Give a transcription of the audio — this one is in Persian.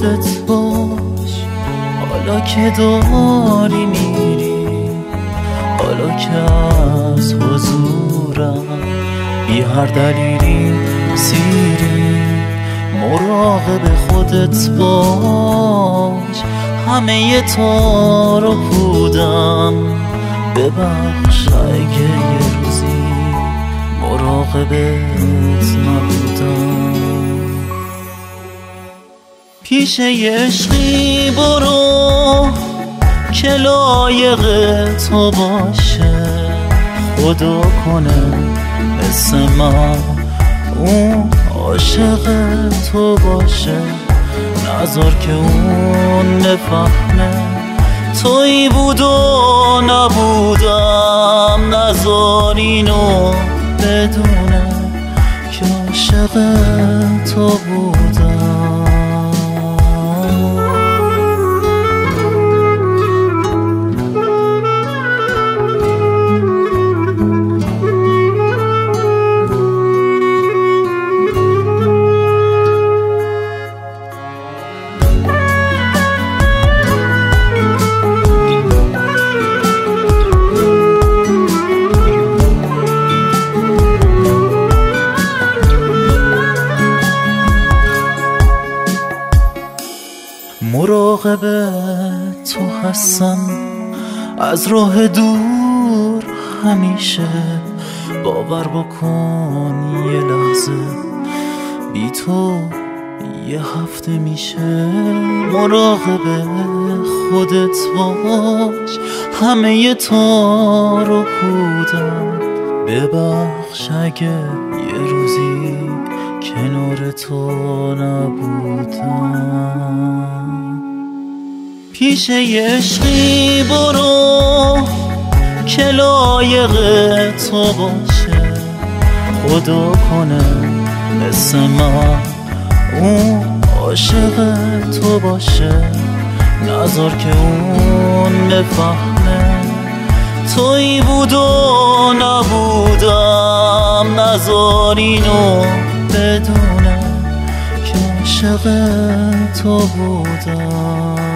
خودت باش. حالا که داری میری، حالا که از حضورم بی هر دلیلی سیری، مراقب خودت باش. همه تو رو بودم، ببخش اگه یه روزی مراقبت نبودم. پیش عشقی برو که لایق تو باشه، خدا کنه مثل من اون عاشق تو باشه. نذار که اون نفهمه تویی بود و نبودم، نذار اینو بدونه که عاشق تو بودم. مراقب تو هستم از راه دور همیشه، باور بکن یه لحظه بی تو یه هفته میشه. مراقب خودت باش، همه تو رو بودم، ببخش اگه یه روزی کنار تو نبودم. پیش عشقی برو که لایق تو باشه، خدا کنه مثل من اون عاشق تو باشه. نذار که اون نفهمه تویی بود و نبودم، نذار اینو بدونه که عاشق تو بودم.